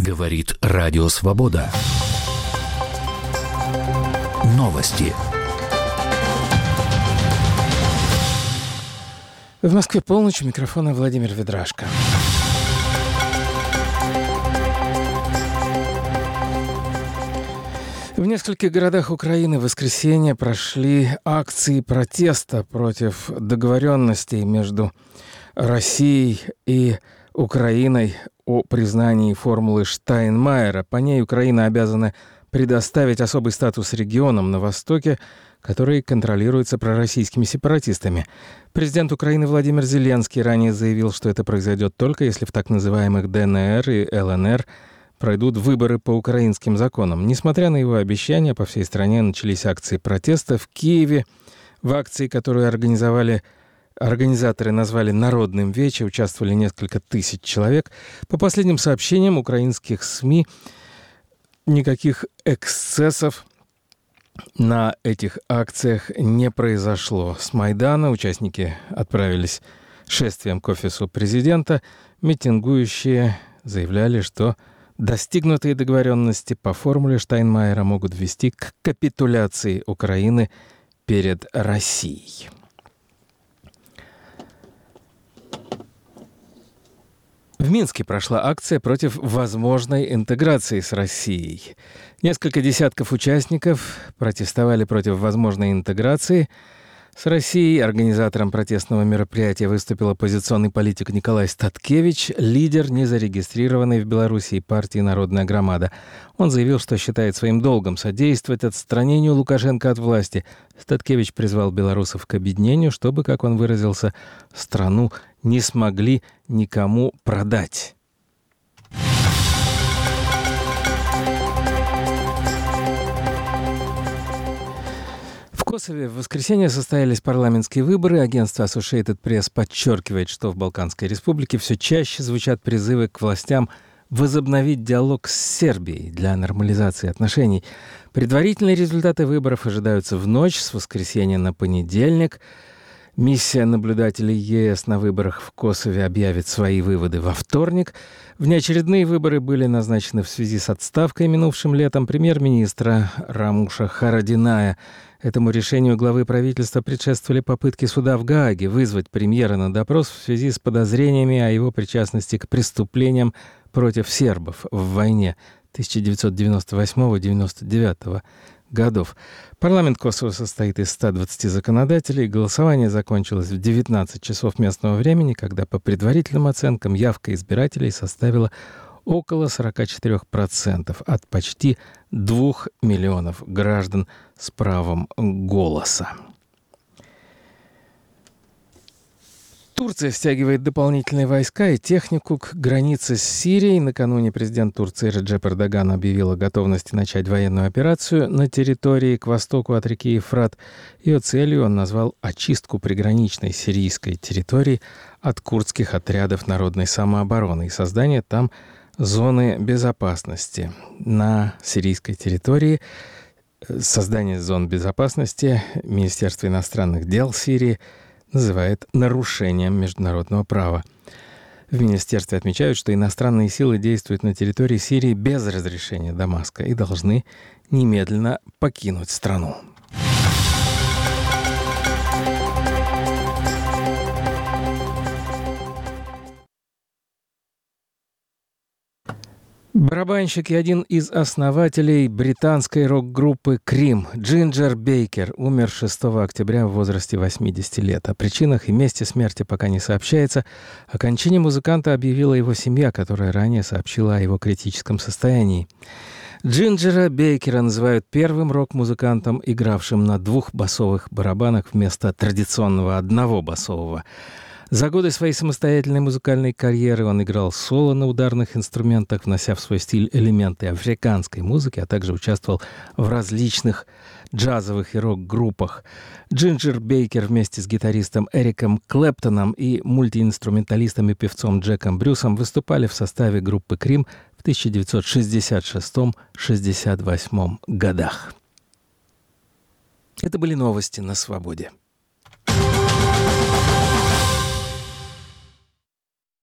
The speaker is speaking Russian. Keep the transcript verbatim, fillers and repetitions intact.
Говорит Радио Свобода. Новости. В Москве полночь, у микрофона Владимир Ведрашко. В нескольких городах Украины в воскресенье прошли акции протеста против договоренностей между Россией и Украиной о признании формулы Штайнмайера. По ней Украина обязана предоставить особый статус регионам на Востоке, которые контролируются пророссийскими сепаратистами. Президент Украины Владимир Зеленский ранее заявил, что это произойдет только если в так называемых ДНР и ЛНР пройдут выборы по украинским законам. Несмотря на его обещания, по всей стране начались акции протеста. В Киеве в акции, которую организовали Организаторы назвали «Народным вече», участвовали несколько тысяч человек. По последним сообщениям украинских СМИ, никаких эксцессов на этих акциях не произошло. С Майдана участники отправились шествием к офису президента. Митингующие заявляли, что достигнутые договоренности по формуле Штайнмайера могут вести к капитуляции Украины перед Россией. В Минске прошла акция против возможной интеграции с Россией. Несколько десятков участников протестовали против возможной интеграции с Россией. Организатором протестного мероприятия выступил оппозиционный политик Николай Статкевич, лидер незарегистрированной в Белоруссии партии «Народная громада». Он заявил, что считает своим долгом содействовать отстранению Лукашенко от власти. Статкевич призвал белорусов к объединению, чтобы, как он выразился, страну не смогли никому продать. В Косове в воскресенье состоялись парламентские выборы. Агентство Associated Press подчеркивает, что в Балканской республике все чаще звучат призывы к властям возобновить диалог с Сербией для нормализации отношений. Предварительные результаты выборов ожидаются в ночь с воскресенья на понедельник. Миссия наблюдателей ЕС на выборах в Косове объявит свои выводы во вторник. Внеочередные выборы были назначены в связи с отставкой минувшим летом премьер-министра Рамуша Харадиная. Этому решению главы правительства предшествовали попытки суда в Гааге вызвать премьера на допрос в связи с подозрениями о его причастности к преступлениям против сербов в войне тысяча девятьсот девяносто восьмого — девяносто девятого годов. Парламент Косово состоит из ста двадцати законодателей. Голосование закончилось в девятнадцать часов местного времени, когда по предварительным оценкам явка избирателей составила около сорок четыре процента от почти двух миллионов граждан с правом голоса. Турция стягивает дополнительные войска и технику к границе с Сирией. Накануне президент Турции Реджеп Эрдоган объявил о готовности начать военную операцию на территории к востоку от реки Ефрат. Ее целью он назвал очистку приграничной сирийской территории от курдских отрядов народной самообороны и создание там зоны безопасности. На сирийской территории создание зон безопасности Министерство иностранных дел Сирии называет нарушением международного права. В министерстве отмечают, что иностранные силы действуют на территории Сирии без разрешения Дамаска и должны немедленно покинуть страну. Барабанщик и один из основателей британской рок-группы «Крим» Джинджер Бейкер умер шестого октября в возрасте восьмидесяти лет. О причинах и месте смерти пока не сообщается. О кончине музыканта объявила его семья, которая ранее сообщила о его критическом состоянии. Джинджера Бейкера называют первым рок-музыкантом, игравшим на двух басовых барабанах вместо традиционного одного басового. За годы своей самостоятельной музыкальной карьеры он играл соло на ударных инструментах, внося в свой стиль элементы африканской музыки, а также участвовал в различных джазовых и рок-группах. Джинджер Бейкер вместе с гитаристом Эриком Клэптоном и мультиинструменталистом и певцом Джеком Брюсом выступали в составе группы «Крим» в тысяча девятьсот шестьдесят шестом — шестьдесят восьмом годах. Это были новости на Свободе.